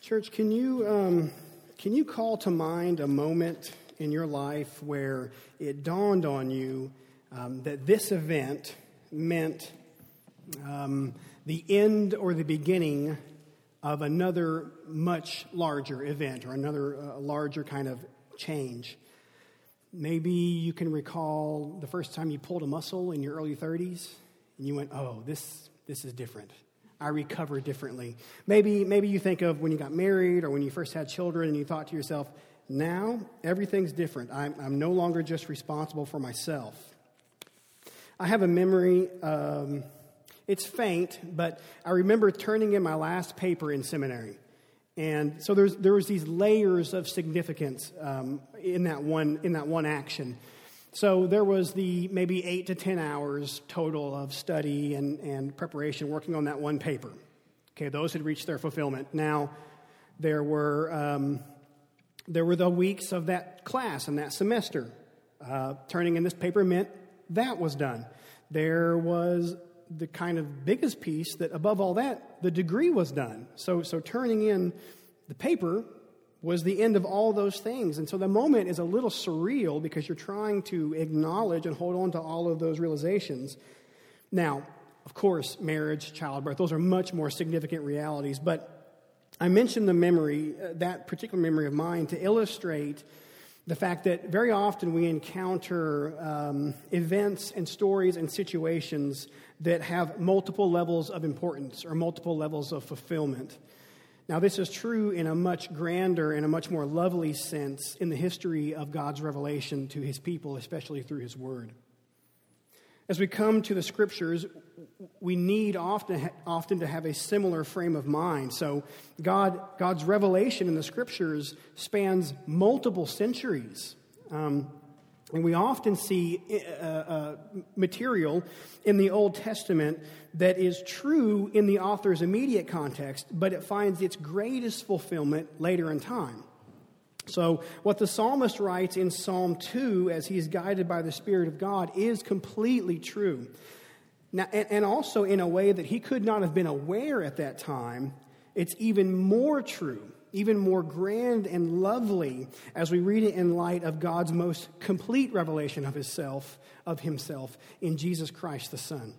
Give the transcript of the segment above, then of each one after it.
Church, can you call to mind a moment in your life where it dawned on you that this event meant the end or the beginning of another much larger event or another larger kind of change? Maybe you can recall the first time you pulled a muscle in your early 30s and you went, oh, this is different. I recover differently. Maybe you think of when you got married or when you first had children and you thought to yourself, now everything's different. I'm no longer just responsible for myself. I have a memory, it's faint, but I remember turning in my last paper in seminary. And so there was these layers of significance in that one action. So there was the maybe 8 to 10 hours total of study and preparation working on that one paper. Okay, those had reached their fulfillment. Now, there were the weeks of that class and that semester. Turning in this paper meant that was done. There was the kind of biggest piece that above all that, the degree was done. So turning in the paper was the end of all those things. And so the moment is a little surreal because you're trying to acknowledge and hold on to all of those realizations. Now, of course, marriage, childbirth, those are much more significant realities. But I mentioned the memory, that particular memory of mine, to illustrate the fact that very often we encounter events and stories and situations that have multiple levels of importance or multiple levels of fulfillment. Now, this is true in a much grander and a much more lovely sense in the history of God's revelation to His people, especially through His Word. As we come to the Scriptures, we need often to have a similar frame of mind. So God's revelation in the Scriptures spans multiple centuries. And we often see material in the Old Testament that is true in the author's immediate context, but it finds its greatest fulfillment later in time. So what the psalmist writes in Psalm 2 as he is guided by the Spirit of God is completely true. Now, and also in a way that he could not have been aware at that time, it's even more true, even more grand and lovely as we read it in light of God's most complete revelation of himself in Jesus Christ the Son.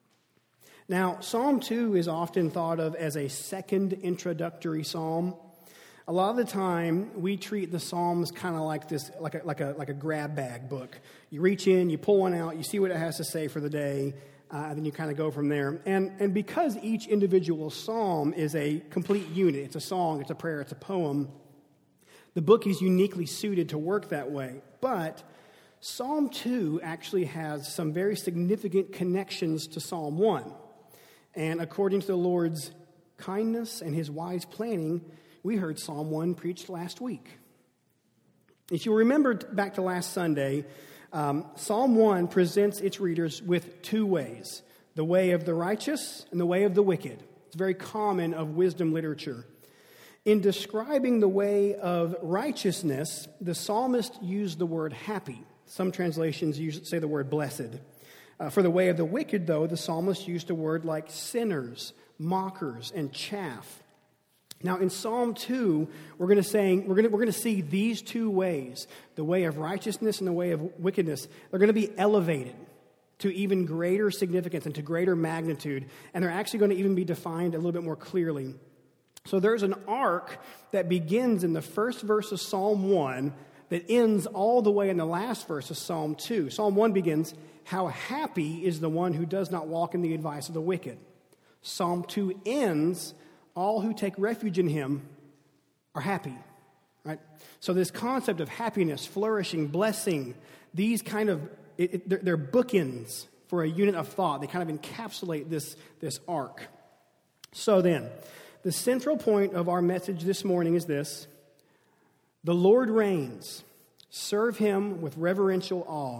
Now, Psalm 2 is often thought of as a second introductory psalm. A lot of the time, we treat the Psalms kind of like this, like a grab bag book. You reach in, you pull one out, you see what it has to say for the day, and then you kind of go from there. And because each individual psalm is a complete unit, it's a song, it's a prayer, it's a poem, the book is uniquely suited to work that way. But Psalm 2 actually has some very significant connections to Psalm 1. And according to the Lord's kindness and His wise planning, we heard Psalm 1 preached last week. If you remember back to last Sunday, Psalm 1 presents its readers with two ways, the way of the righteous and the way of the wicked. It's very common of wisdom literature. In describing the way of righteousness, the psalmist used the word happy. Some translations say the word blessed. For the way of the wicked, though, the psalmist used a word like sinners, mockers, and chaff. Now, in Psalm 2, we're going to see these two ways, the way of righteousness and the way of wickedness. They're going to be elevated to even greater significance and to greater magnitude, and they're actually going to even be defined a little bit more clearly. So there's an arc that begins in the first verse of Psalm 1 that ends all the way in the last verse of Psalm 2. Psalm 1 begins, "How happy is the one who does not walk in the advice of the wicked." Psalm 2 ends, "All who take refuge in Him are happy." Right? So this concept of happiness, flourishing, blessing, these kind of, they're bookends for a unit of thought. They kind of encapsulate this arc. So then, the central point of our message this morning is this: the Lord reigns. Serve Him with reverential awe.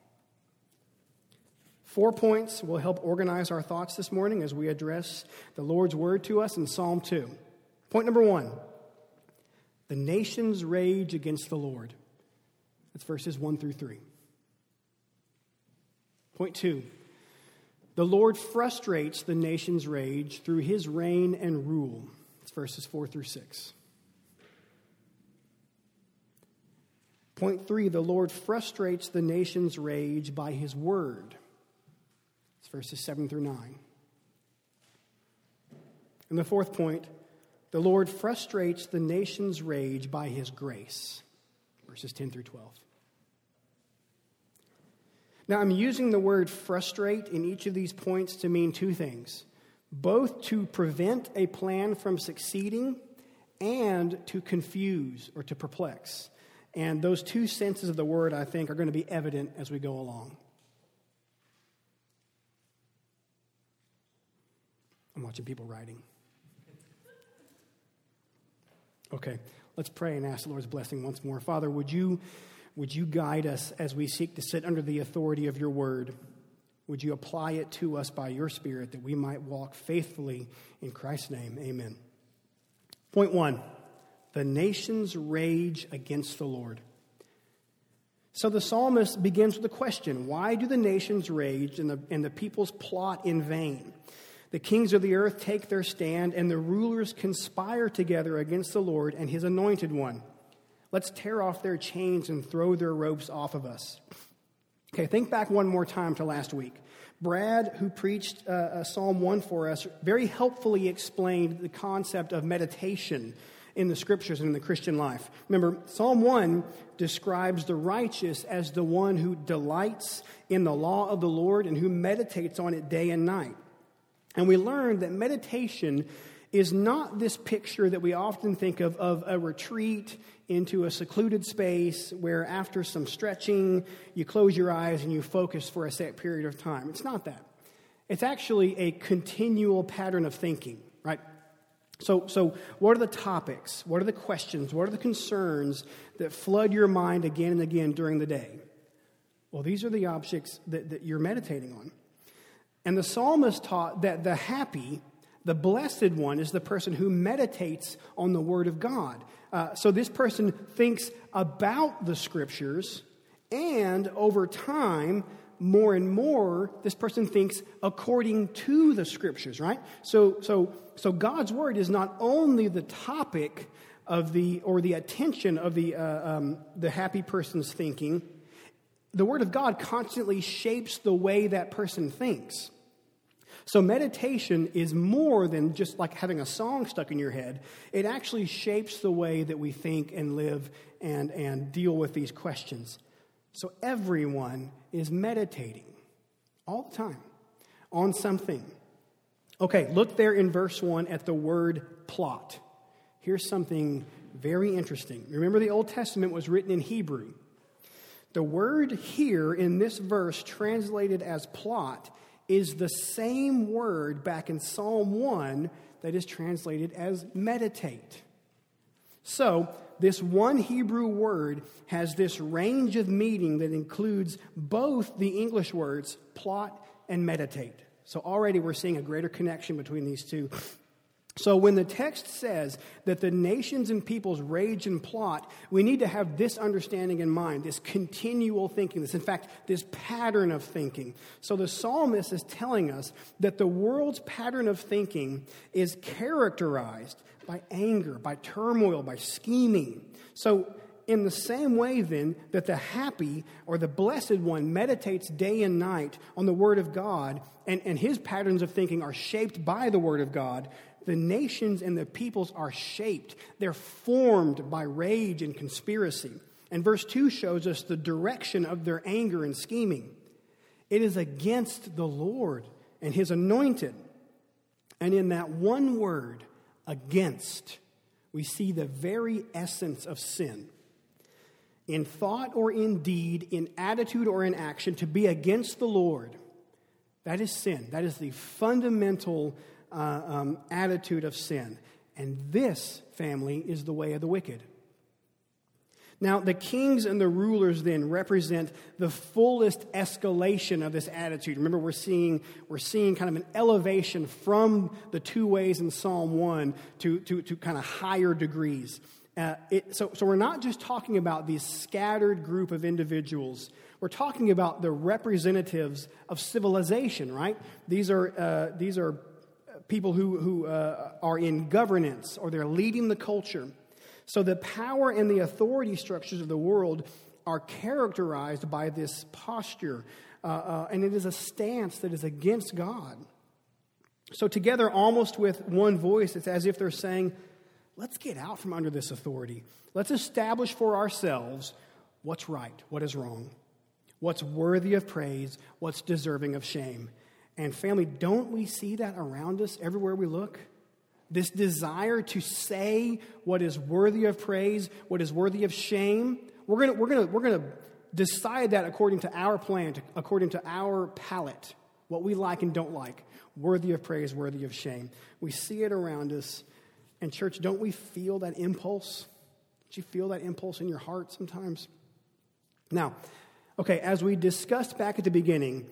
4 points will help organize our thoughts this morning as we address the Lord's word to us in Psalm 2. Point number 1, the nations rage against the Lord. That's verses 1 through 3. Point 2, the Lord frustrates the nation's rage through His reign and rule. It's verses 4 through 6. Point 3, the Lord frustrates the nation's rage by his word. It's verses 7 through 9. And the fourth point, the Lord frustrates the nation's rage by his grace. Verses 10 through 12. Now, I'm using the word frustrate in each of these points to mean two things. Both to prevent a plan from succeeding and to confuse or to perplex. And those two senses of the word, I think, are going to be evident as we go along. I'm watching people writing. Okay, let's pray and ask the Lord's blessing once more. Father, would you guide us as we seek to sit under the authority of your word? Would you apply it to us by your Spirit that we might walk faithfully in Christ's name? Amen. Point 1, the nations rage against the Lord. So the psalmist begins with a question. Why do the nations rage and the peoples plot in vain? The kings of the earth take their stand, and the rulers conspire together against the Lord and his anointed one. Let's tear off their chains and throw their ropes off of us. Okay, think back one more time to last week. Brad, who preached Psalm 1 for us, very helpfully explained the concept of meditation in the Scriptures and in the Christian life. Remember, Psalm 1 describes the righteous as the one who delights in the law of the Lord and who meditates on it day and night. And we learned that meditation is not this picture that we often think of a retreat into a secluded space where after some stretching, you close your eyes and you focus for a set period of time. It's not that. It's actually a continual pattern of thinking, right? So what are the topics? What are the questions? What are the concerns that flood your mind again and again during the day? Well, these are the objects that you're meditating on. And the psalmist taught that the happy, the blessed one, is the person who meditates on the Word of God. So this person thinks about the Scriptures, and over time, more and more, this person thinks according to the Scriptures, right? So God's Word is not only the topic of the attention of the happy person's thinking. The Word of God constantly shapes the way that person thinks. So meditation is more than just like having a song stuck in your head. It actually shapes the way that we think and live and deal with these questions. So everyone is meditating all the time on something. Okay, look there in verse 1 at the word plot. Here's something very interesting. Remember, the Old Testament was written in Hebrew. The word here in this verse translated as plot is the same word back in Psalm 1 that is translated as meditate. So, this one Hebrew word has this range of meaning that includes both the English words plot and meditate. So already we're seeing a greater connection between these two. So when the text says that the nations and peoples rage and plot, we need to have this understanding in mind, this continual thinking, this pattern of thinking. So the psalmist is telling us that the world's pattern of thinking is characterized by anger, by turmoil, by scheming. So in the same way then that the happy or the blessed one meditates day and night on the Word of God, and his patterns of thinking are shaped by the Word of God, the nations and the peoples are shaped. They're formed by rage and conspiracy. And verse 2 shows us the direction of their anger and scheming. It is against the Lord and his anointed. And in that one word, against, we see the very essence of sin. In thought or in deed, in attitude or in action, to be against the Lord, that is sin. That is the fundamental attitude of sin. And this, family, is the way of the wicked. Now, the kings and the rulers then represent the fullest escalation of this attitude. Remember, we're seeing kind of an elevation from the two ways in Psalm 1 to kind of higher degrees. So we're not just talking about these scattered group of individuals. We're talking about the representatives of civilization, right? These are people who are in governance, or they're leading the culture. So the power and the authority structures of the world are characterized by this posture, and it is a stance that is against God. So together, almost with one voice, it's as if they're saying, let's get out from under this authority. Let's establish for ourselves what's right, what is wrong, what's worthy of praise, what's deserving of shame. And family, don't we see that around us everywhere we look? This desire to say what is worthy of praise, what is worthy of shame. We're gonna decide that according to our plan, according to our palate, what we like and don't like. Worthy of praise, worthy of shame. We see it around us. And church, don't we feel that impulse? Do you feel that impulse in your heart sometimes? Now, okay, as we discussed back at the beginning,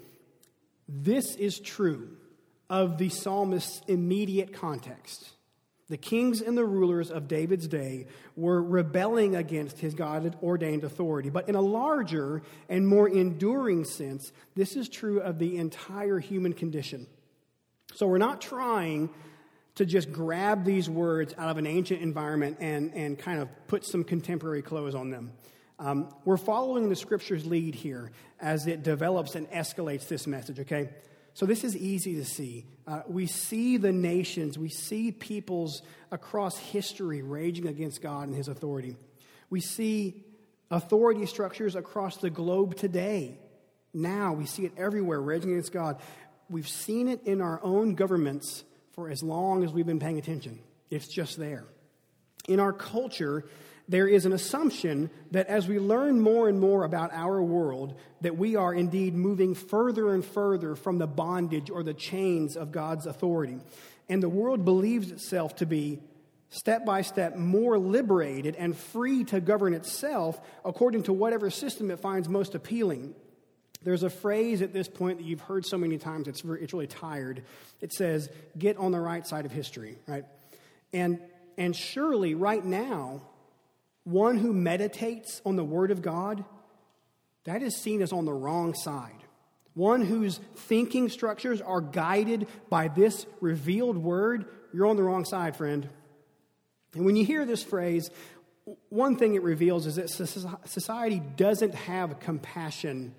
this is true of the psalmist's immediate context. The kings and the rulers of David's day were rebelling against his God-ordained authority. But in a larger and more enduring sense, this is true of the entire human condition. So we're not trying to just grab these words out of an ancient environment and kind of put some contemporary clothes on them. We're following the Scripture's lead here as it develops and escalates this message, okay? So this is easy to see. We see the nations, we see peoples across history raging against God and his authority. We see authority structures across the globe today. Now we see it everywhere, raging against God. We've seen it in our own governments for as long as we've been paying attention. It's just there. In our culture, there is an assumption that as we learn more and more about our world, that we are indeed moving further and further from the bondage or the chains of God's authority. And the world believes itself to be, step by step, more liberated and free to govern itself according to whatever system it finds most appealing. There's a phrase at this point that you've heard so many times, it's really tired. It says, get on the right side of history, right? And surely right now, one who meditates on the Word of God, that is seen as on the wrong side. One whose thinking structures are guided by this revealed Word, you're on the wrong side, friend. And when you hear this phrase, one thing it reveals is that society doesn't have compassion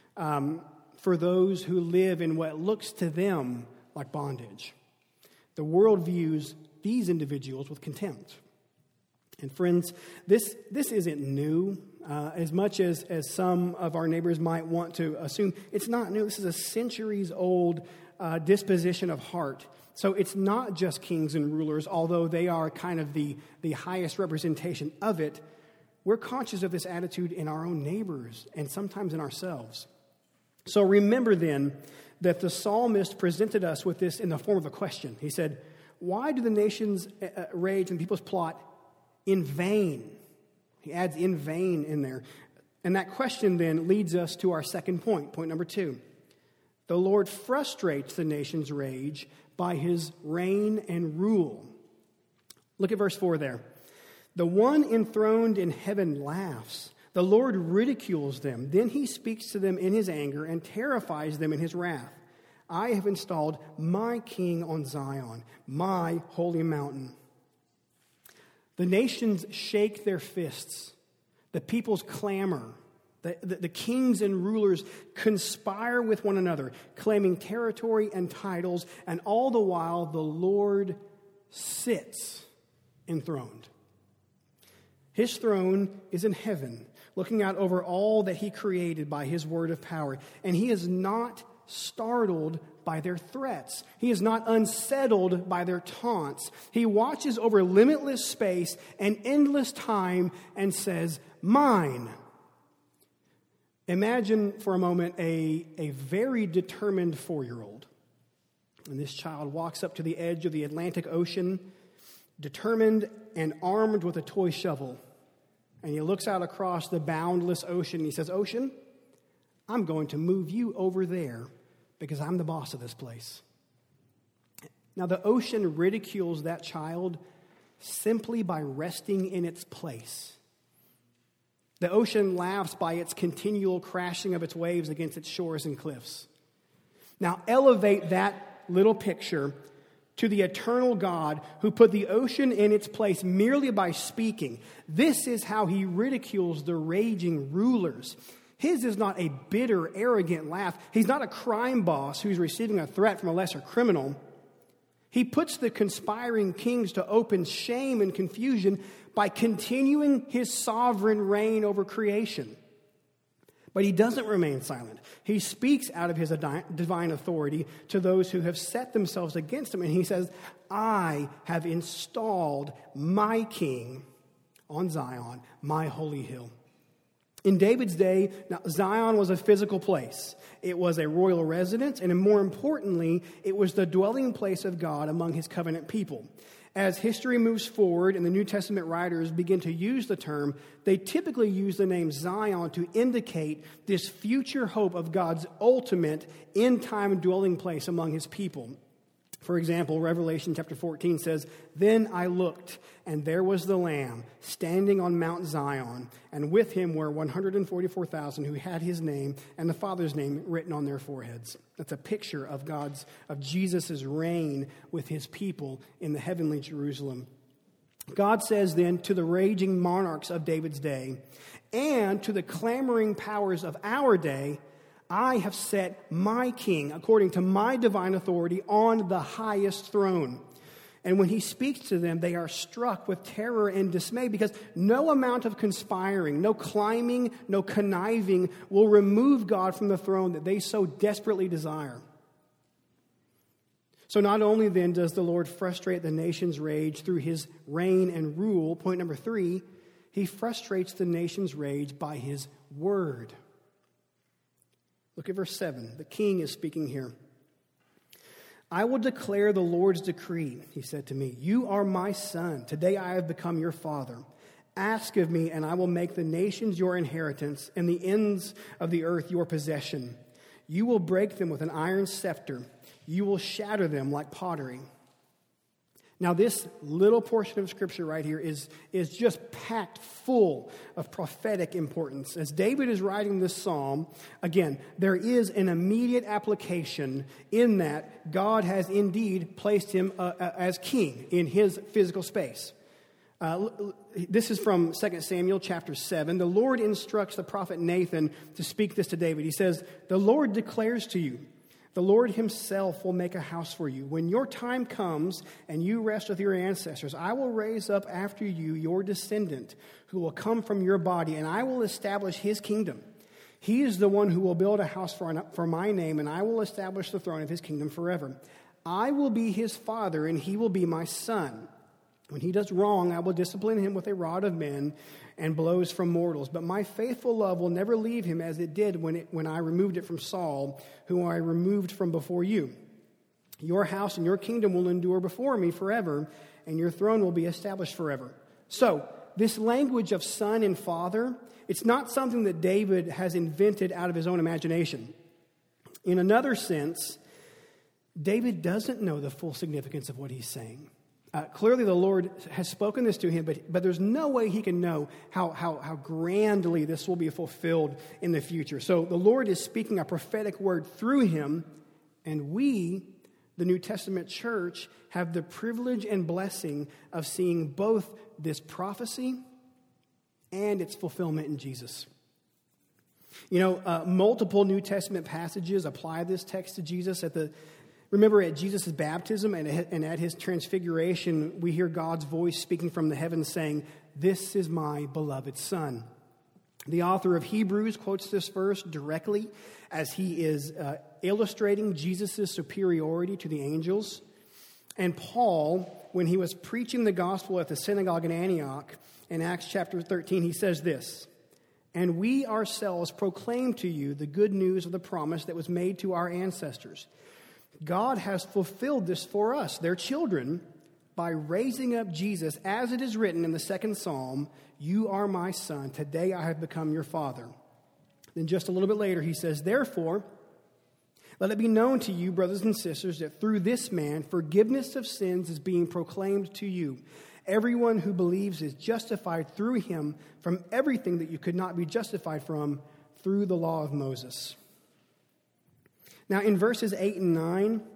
for those who live in what looks to them like bondage. The world views these individuals with contempt. And friends, this isn't new. As much as some of our neighbors might want to assume, it's not new. This is a centuries-old disposition of heart. So it's not just kings and rulers, although they are kind of the highest representation of it. We're conscious of this attitude in our own neighbors and sometimes in ourselves. So remember then that the psalmist presented us with this in the form of a question. He said, why do the nations rage and peoples plot in vain? He adds in vain in there. And that question then leads us to our second point number 2. The Lord frustrates the nation's rage by his reign and rule. Look at verse 4 there. The one enthroned in heaven laughs. The Lord ridicules them. Then he speaks to them in his anger and terrifies them in his wrath. I have installed my king on Zion, my holy mountain. The nations shake their fists. The peoples clamor. The kings and rulers conspire with one another, claiming territory and titles, and all the while the Lord sits enthroned. His throne is in heaven, looking out over all that he created by his word of power. And he is not startled by their threats. He is not unsettled by their taunts. He watches over limitless space and endless time and says, mine. Imagine for a moment a very determined 4-year-old. And this child walks up to the edge of the Atlantic Ocean, determined and armed with a toy shovel. And he looks out across the boundless ocean and he says, Ocean, I'm going to move you over there because I'm the boss of this place. Now, the ocean ridicules that child simply by resting in its place. The ocean laughs by its continual crashing of its waves against its shores and cliffs. Now, elevate that little picture to the eternal God who put the ocean in its place merely by speaking. This is how he ridicules the raging rulers. His is not a bitter, arrogant laugh. He's not a crime boss who's receiving a threat from a lesser criminal. He puts the conspiring kings to open shame and confusion by continuing his sovereign reign over creation. But he doesn't remain silent. He speaks out of his divine authority to those who have set themselves against him. And he says, I have installed my king on Zion, my holy hill. In David's day, now, Zion was a physical place. It was a royal residence, and more importantly, it was the dwelling place of God among his covenant people. As history moves forward and the New Testament writers begin to use the term, they typically use the name Zion to indicate this future hope of God's ultimate end-time dwelling place among his people. For example, Revelation chapter 14 says, Then I looked, and there was the Lamb standing on Mount Zion, and with him were 144,000 who had his name and the Father's name written on their foreheads. That's a picture of Jesus' reign with his people in the heavenly Jerusalem. God says then to the raging monarchs of David's day and to the clamoring powers of our day, I have set my king, according to my divine authority, on the highest throne. And when he speaks to them, they are struck with terror and dismay because no amount of conspiring, no climbing, no conniving will remove God from the throne that they so desperately desire. So not only then does the Lord frustrate the nation's rage through his reign and rule, point number 3, he frustrates the nation's rage by his word. Look at verse 7. The king is speaking here. I will declare the Lord's decree, he said to me. You are my son. Today I have become your father. Ask of me, and I will make the nations your inheritance and the ends of the earth your possession. You will break them with an iron scepter. You will shatter them like pottery. Now, this little portion of Scripture right here is just packed full of prophetic importance. As David is writing this psalm, again, there is an immediate application in that God has indeed placed him as king in his physical space. This is from 2 Samuel chapter 7. The Lord instructs the prophet Nathan to speak this to David. He says, the Lord declares to you, the Lord himself will make a house for you. When your time comes and you rest with your ancestors, I will raise up after you your descendant who will come from your body, and I will establish his kingdom. He is the one who will build a house for my name, and I will establish the throne of his kingdom forever. I will be his father, and he will be my son. When he does wrong, I will discipline him with a rod of men and blows from mortals. But my faithful love will never leave him as it did when I removed it from Saul, whom I removed from before you. Your house and your kingdom will endure before me forever, and your throne will be established forever. So, this language of son and father, it's not something that David has invented out of his own imagination. In another sense, David doesn't know the full significance of what he's saying. Clearly, the Lord has spoken this to him, but there's no way he can know how grandly this will be fulfilled in the future. So the Lord is speaking a prophetic word through him, and we, the New Testament church, have the privilege and blessing of seeing both this prophecy and its fulfillment in Jesus. You know, multiple New Testament passages apply this text to Jesus. Remember, at Jesus' baptism and at his transfiguration, we hear God's voice speaking from the heavens saying, "This is my beloved Son." The author of Hebrews quotes this verse directly as he is illustrating Jesus' superiority to the angels. And Paul, when he was preaching the gospel at the synagogue in Antioch, in Acts chapter 13, he says this, "And we ourselves proclaim to you the good news of the promise that was made to our ancestors. God has fulfilled this for us, their children, by raising up Jesus, as it is written in the second psalm, 'You are my son, today I have become your father.'" Then just a little bit later he says, "Therefore, let it be known to you, brothers and sisters, that through this man forgiveness of sins is being proclaimed to you. Everyone who believes is justified through him from everything that you could not be justified from through the law of Moses." Now, in verses 8 and 9,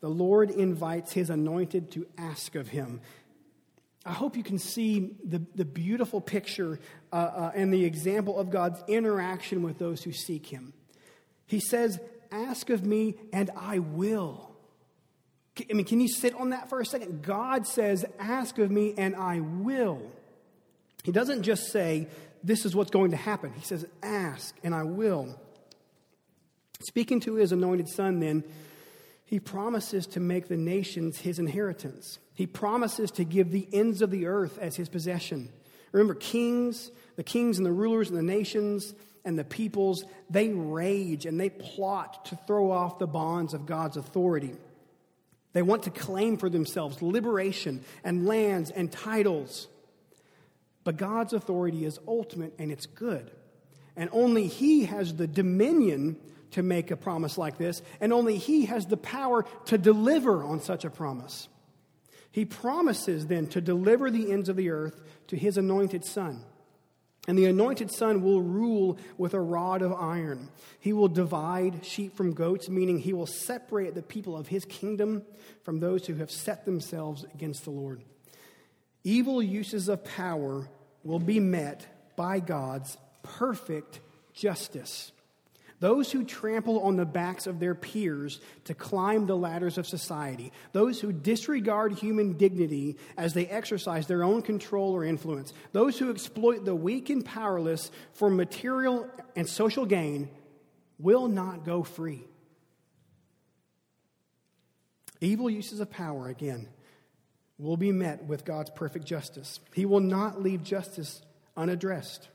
the Lord invites his anointed to ask of him. I hope you can see the beautiful picture and the example of God's interaction with those who seek him. He says, ask of me and I will. I mean, can you sit on that for a second? God says, ask of me and I will. He doesn't just say, this is what's going to happen. He says, ask and I will. Speaking to his anointed son then, he promises to make the nations his inheritance. He promises to give the ends of the earth as his possession. Remember, the kings and the rulers and the nations and the peoples, they rage and they plot to throw off the bonds of God's authority. They want to claim for themselves liberation and lands and titles. But God's authority is ultimate and it's good. And only he has the dominion to make a promise like this, and only he has the power to deliver on such a promise. He promises then to deliver the ends of the earth to his anointed son. And the anointed son will rule with a rod of iron. He will divide sheep from goats, meaning he will separate the people of his kingdom from those who have set themselves against the Lord. Evil uses of power will be met by God's perfect justice. Those who trample on the backs of their peers to climb the ladders of society, those who disregard human dignity as they exercise their own control or influence, those who exploit the weak and powerless for material and social gain will not go free. Evil uses of power, again, will be met with God's perfect justice. He will not leave justice unaddressed.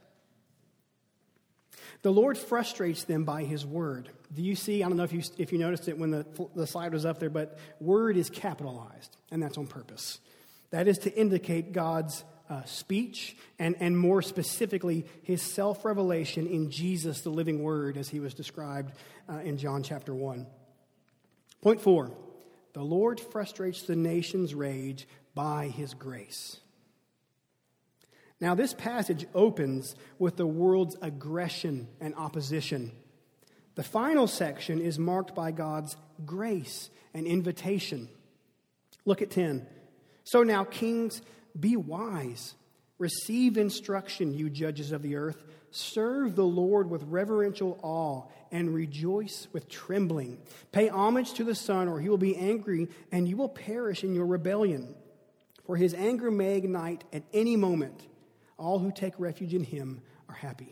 The Lord frustrates them by his word. Do you see, I don't know if you noticed it when the slide was up there, but word is capitalized, and that's on purpose. That is to indicate God's speech and more specifically his self-revelation in Jesus, the living word, as he was described in John chapter 1. Point 4, the Lord frustrates the nation's rage by his grace. Now, this passage opens with the world's aggression and opposition. The final section is marked by God's grace and invitation. Look at 10. So now, kings, be wise. Receive instruction, you judges of the earth. Serve the Lord with reverential awe and rejoice with trembling. Pay homage to the Son, or he will be angry, and you will perish in your rebellion. For his anger may ignite at any moment. All who take refuge in him are happy.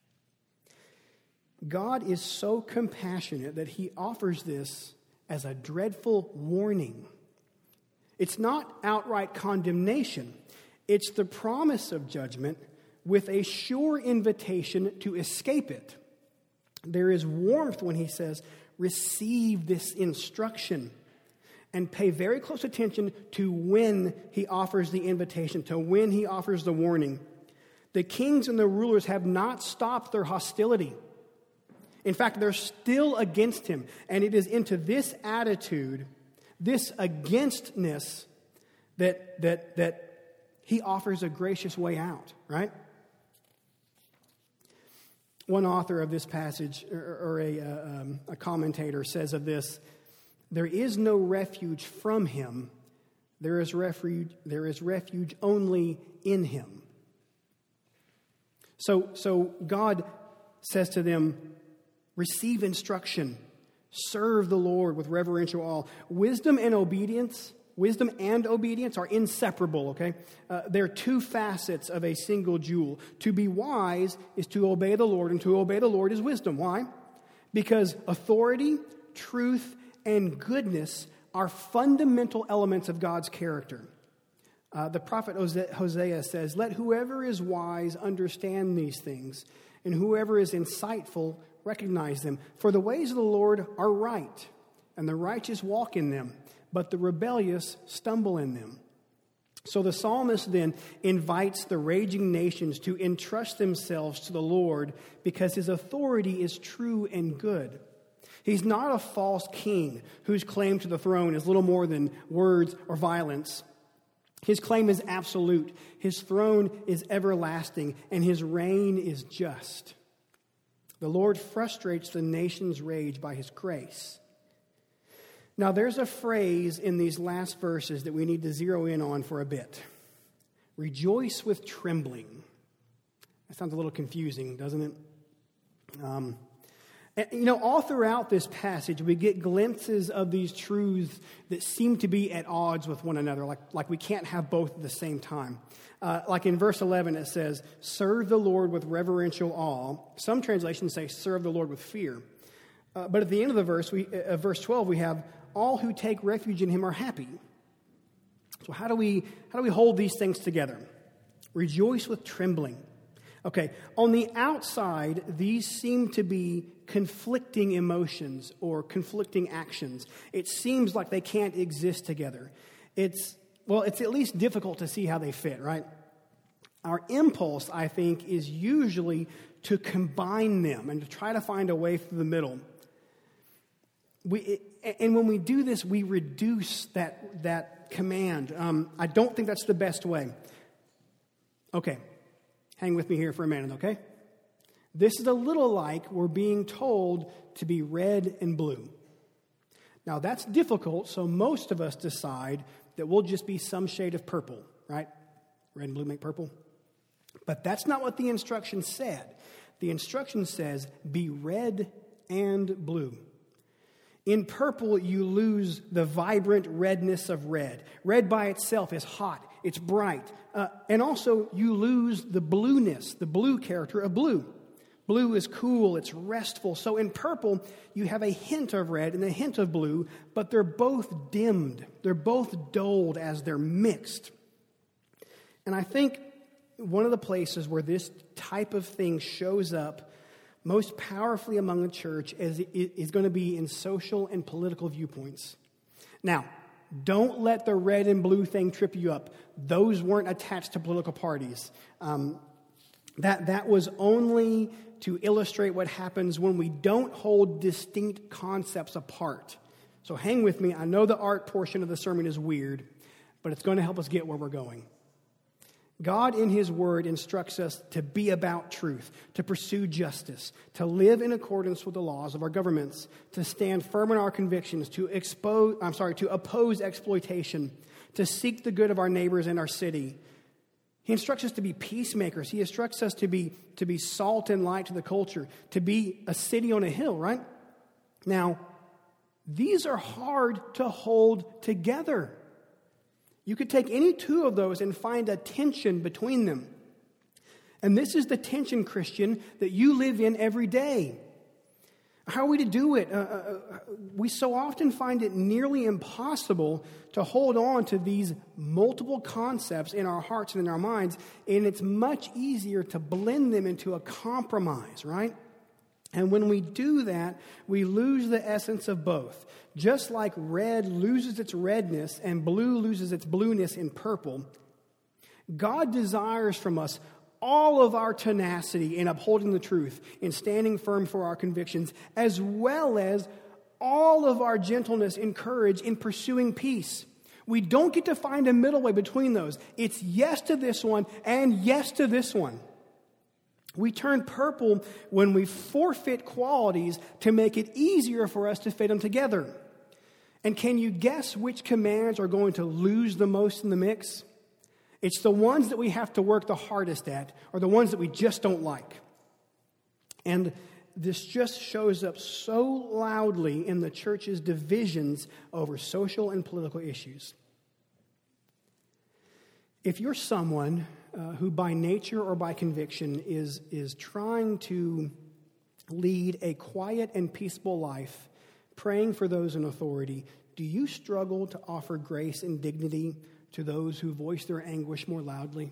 God is so compassionate that he offers this as a dreadful warning. It's not outright condemnation. It's the promise of judgment with a sure invitation to escape it. There is warmth when he says, receive this instruction. And pay very close attention to when he offers the invitation, to when he offers the warning. The kings and the rulers have not stopped their hostility. In fact, they're still against him. And it is into this attitude, this againstness, that he offers a gracious way out, right? One author of this passage, or a commentator, says of this, there is no refuge from him. There is refuge only in him. So God says to them, receive instruction, serve the Lord with reverential awe. Wisdom and obedience are inseparable, okay? They're two facets of a single jewel. To be wise is to obey the Lord, and to obey the Lord is wisdom. Why? Because authority, truth, and goodness are fundamental elements of God's character. The prophet Hosea says, let whoever is wise understand these things, and whoever is insightful recognize them. For the ways of the Lord are right, and the righteous walk in them, but the rebellious stumble in them. So the psalmist then invites the raging nations to entrust themselves to the Lord because his authority is true and good. He's not a false king whose claim to the throne is little more than words or violence. His claim is absolute. His throne is everlasting, and his reign is just. The Lord frustrates the nation's rage by his grace. Now, there's a phrase in these last verses that we need to zero in on for a bit. Rejoice with trembling. That sounds a little confusing, doesn't it? All throughout this passage, we get glimpses of these truths that seem to be at odds with one another, like we can't have both at the same time. Like in verse 11, it says, serve the Lord with reverential awe. Some translations say, serve the Lord with fear. But at the end of the verse, verse 12, we have, all who take refuge in him are happy. So how do we hold these things together? Rejoice with trembling. Okay, on the outside, these seem to be conflicting emotions or conflicting actions. It seems like they can't exist together. It's at least difficult to see how they fit, right? Our impulse, I think, is usually to combine them and to try to find a way through the middle. And when we do this, we reduce that command. I don't think that's the best way. Okay, hang with me here for a minute, okay? This is a little like we're being told to be red and blue. Now, that's difficult, so most of us decide that we'll just be some shade of purple, right? Red and blue make purple. But that's not what the instruction said. The instruction says, be red and blue. In purple, you lose the vibrant redness of red. Red by itself is hot, it's bright. And also, you lose the blueness, the blue character of blue. Blue is cool, it's restful. So in purple, you have a hint of red and a hint of blue, but they're both dimmed. They're both dulled as they're mixed. And I think one of the places where this type of thing shows up most powerfully among the church is going to be in social and political viewpoints. Now, don't let the red and blue thing trip you up. Those weren't attached to political parties. That was only to illustrate what happens when we don't hold distinct concepts apart. So hang with me. I know the art portion of the sermon is weird, but it's going to help us get where we're going. God in His Word instructs us to be about truth, to pursue justice, to live in accordance with the laws of our governments, to stand firm in our convictions, to oppose exploitation, to seek the good of our neighbors and our city. He instructs us to be peacemakers. He instructs us to be salt and light to the culture, to be a city on a hill, right? Now, these are hard to hold together. You could take any two of those and find a tension between them. And this is the tension, Christian, that you live in every day. How are we to do it? We so often find it nearly impossible to hold on to these multiple concepts in our hearts and in our minds, and it's much easier to blend them into a compromise, right? And when we do that, we lose the essence of both. Just like red loses its redness and blue loses its blueness in purple, God desires from us all of our tenacity in upholding the truth, in standing firm for our convictions, as well as all of our gentleness and courage in pursuing peace. We don't get to find a middle way between those. It's yes to this one and yes to this one. We turn purple when we forfeit qualities to make it easier for us to fit them together. And can you guess which commands are going to lose the most in the mix? It's the ones that we have to work the hardest at, or the ones that we just don't like. And this just shows up so loudly in the church's divisions over social and political issues. If you're someone who by nature or by conviction is trying to lead a quiet and peaceable life, praying for those in authority, do you struggle to offer grace and dignity to those who voice their anguish more loudly?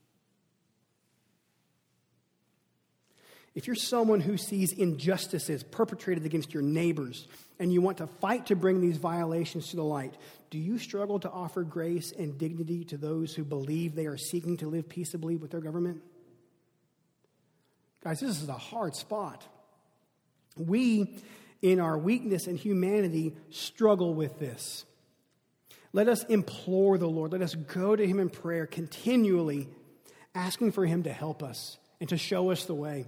If you're someone who sees injustices perpetrated against your neighbors and you want to fight to bring these violations to the light, do you struggle to offer grace and dignity to those who believe they are seeking to live peaceably with their government? Guys, this is a hard spot. We, in our weakness and humanity, struggle with this. Let us implore the Lord. Let us go to Him in prayer continually, asking for Him to help us and to show us the way.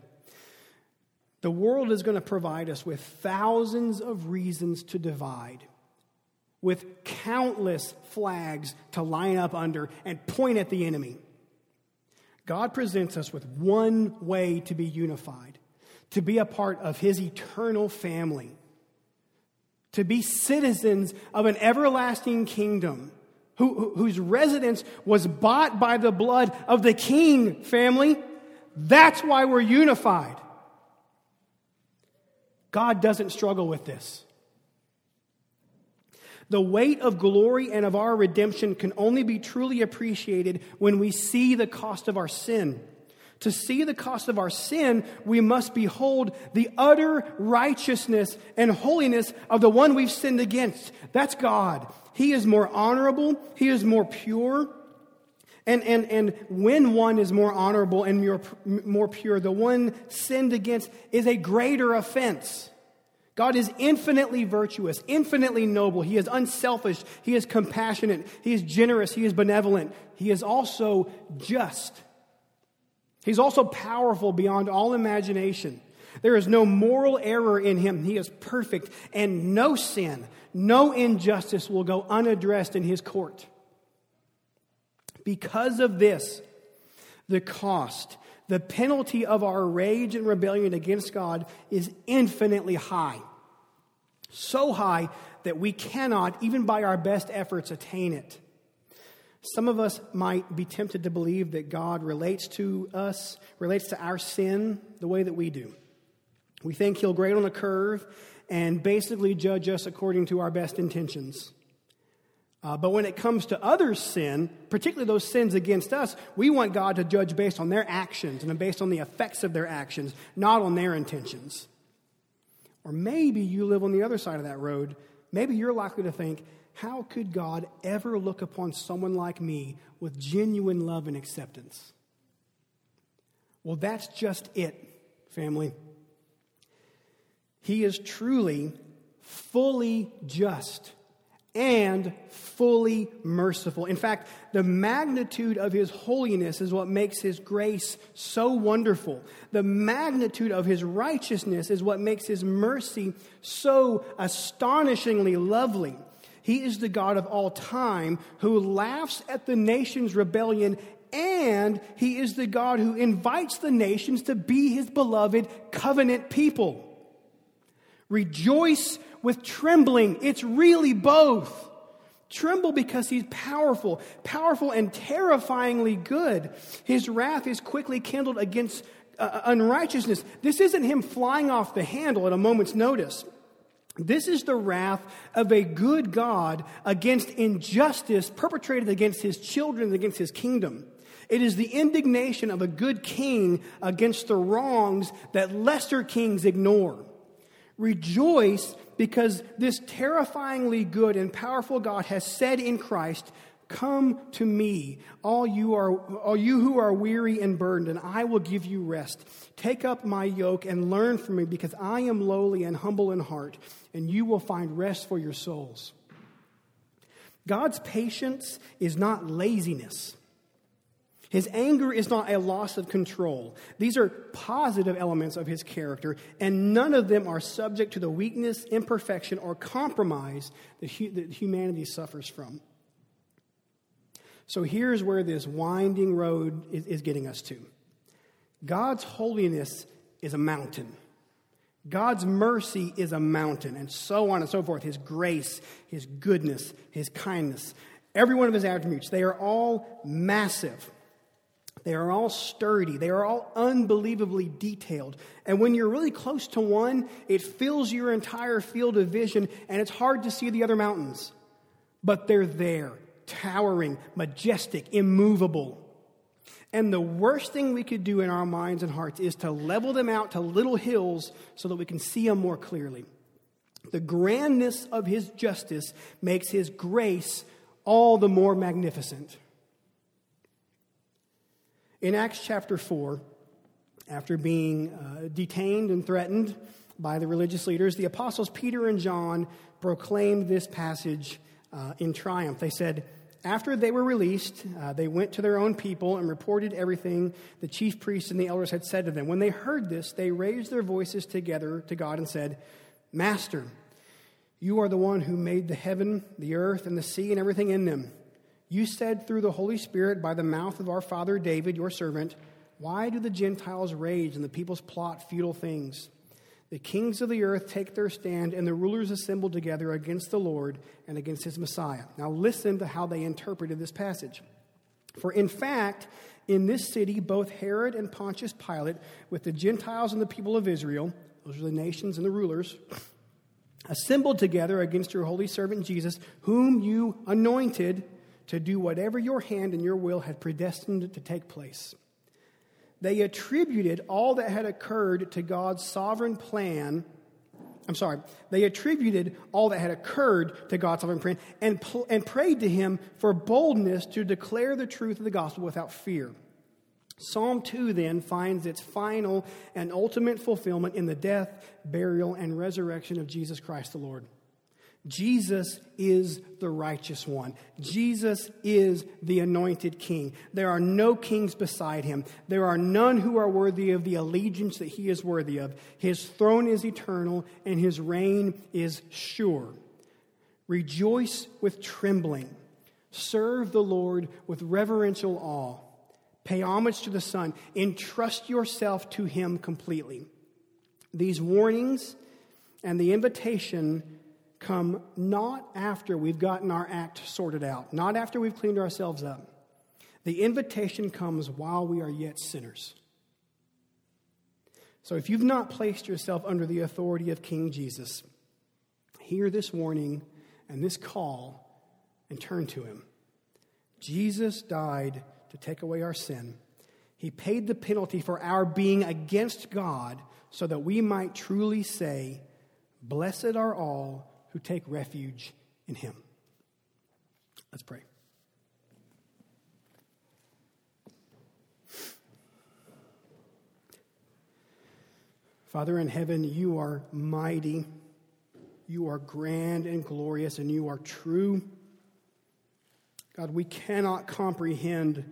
The world is going to provide us with thousands of reasons to divide. with countless flags to line up under and point at the enemy. God presents us with one way to be unified, to be a part of his eternal family, to be citizens of an everlasting kingdom whose residence was bought by the blood of the King, family. That's why we're unified. God doesn't struggle with this. The weight of glory and of our redemption can only be truly appreciated when we see the cost of our sin. To see the cost of our sin, we must behold the utter righteousness and holiness of the one we've sinned against. That's God. He is more honorable. He is more pure. And when one is more honorable and more pure, the one sinned against is a greater offense. God is infinitely virtuous, infinitely noble. He is unselfish. He is compassionate. He is generous. He is benevolent. He is also just. He's also powerful beyond all imagination. There is no moral error in him. He is perfect, and no sin, no injustice will go unaddressed in his court. Because of this, the cost, the penalty of our rage and rebellion against God is infinitely high. So high that we cannot, even by our best efforts, attain it. Some of us might be tempted to believe that God relates to our sin the way that we do. We think he'll grade on a curve and basically judge us according to our best intentions. But when it comes to others' sin, particularly those sins against us, we want God to judge based on their actions and based on the effects of their actions, not on their intentions. Or maybe you live on the other side of that road. Maybe you're likely to think, how could God ever look upon someone like me with genuine love and acceptance? Well, that's just it, family. He is truly, fully just and fully merciful. In fact, the magnitude of his holiness is what makes his grace so wonderful. The magnitude of his righteousness is what makes his mercy so astonishingly lovely. He is the God of all time who laughs at the nation's rebellion, and he is the God who invites the nations to be his beloved covenant people. Rejoice with trembling. It's really both. Tremble because he's powerful and terrifyingly good. His wrath is quickly kindled against unrighteousness. This isn't him flying off the handle at a moment's notice. This is the wrath of a good God against injustice perpetrated against his children and against his kingdom. It is the indignation of a good king against the wrongs that lesser kings ignore. Rejoice because this terrifyingly good and powerful God has said in Christ, "Come to me, all you who are weary and burdened, and I will give you rest. Take up my yoke and learn from me, because I am lowly and humble in heart, and you will find rest for your souls." God's patience is not laziness. His anger is not a loss of control. These are positive elements of his character, and none of them are subject to the weakness, imperfection, or compromise that humanity suffers from. So here's where this winding road is getting us to. God's holiness is a mountain. God's mercy is a mountain, and so on and so forth. His grace, his goodness, his kindness, every one of his attributes, they are all massive. They are all sturdy. They are all unbelievably detailed. And when you're really close to one, it fills your entire field of vision, and it's hard to see the other mountains. But they're there, towering, majestic, immovable. And the worst thing we could do in our minds and hearts is to level them out to little hills so that we can see them more clearly. The grandness of his justice makes his grace all the more magnificent. In Acts chapter 4, after being detained and threatened by the religious leaders, the apostles Peter and John proclaimed this passage in triumph. They said, after they were released, they went to their own people and reported everything the chief priests and the elders had said to them. When they heard this, they raised their voices together to God and said, "Master, You are the one who made the heaven, the earth, and the sea, and everything in them. You said through the Holy Spirit by the mouth of our father David, your servant, why do the Gentiles rage and the peoples plot futile things? The kings of the earth take their stand, and the rulers assemble together against the Lord and against his Messiah. Now listen to how they interpreted this passage. For in fact, in this city, both Herod and Pontius Pilate, with the Gentiles and the people of Israel, those are the nations and the rulers, assembled together against your holy servant Jesus, whom you anointed to do whatever your hand and your will had predestined to take place. They attributed all that had occurred to God's sovereign plan. They attributed all that had occurred to God's sovereign plan and prayed to him for boldness to declare the truth of the gospel without fear. Psalm 2 then finds its final and ultimate fulfillment in the death, burial, and resurrection of Jesus Christ the Lord. Jesus is the righteous one. Jesus is the anointed king. There are no kings beside him. There are none who are worthy of the allegiance that he is worthy of. His throne is eternal and his reign is sure. Rejoice with trembling. Serve the Lord with reverential awe. Pay homage to the Son. Entrust yourself to him completely. These warnings and the invitation come not after we've gotten our act sorted out, not after we've cleaned ourselves up. The invitation comes while we are yet sinners. So if you've not placed yourself under the authority of King Jesus, hear this warning and this call and turn to him. Jesus died to take away our sin. He paid the penalty for our being against God so that we might truly say, "Blessed are all who take refuge in him." Let's pray. Father in heaven, you are mighty, you are grand and glorious, and you are true. God, we cannot comprehend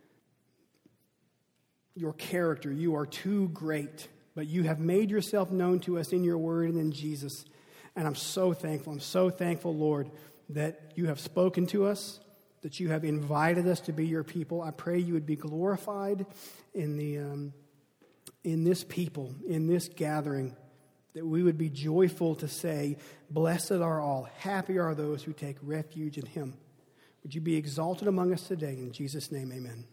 your character. You are too great, but you have made yourself known to us in your word and in Jesus. And I'm so thankful. I'm so thankful, Lord, that you have spoken to us, that you have invited us to be your people. I pray you would be glorified in this people, in this gathering, that we would be joyful to say, "Blessed are all, happy are those who take refuge in him." Would you be exalted among us today? In Jesus' name, amen.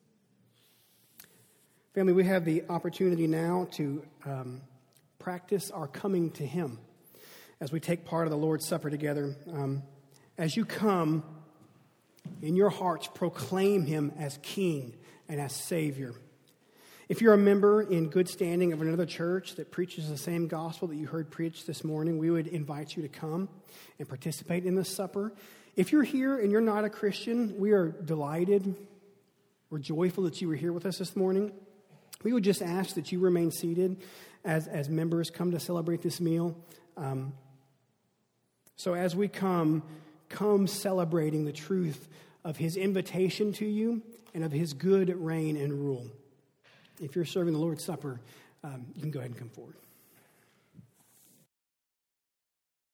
Family, we have the opportunity now to practice our coming to him as we take part of the Lord's Supper together. As you come, in your hearts, proclaim him as King and as Savior. If you're a member in good standing of another church that preaches the same gospel that you heard preached this morning, we would invite you to come and participate in this supper. If you're here and you're not a Christian, we are delighted. We're joyful that you were here with us this morning. We would just ask that you remain seated as members come to celebrate this meal. So as we come celebrating the truth of his invitation to you and of his good reign and rule. If you're serving the Lord's Supper, you can go ahead and come forward.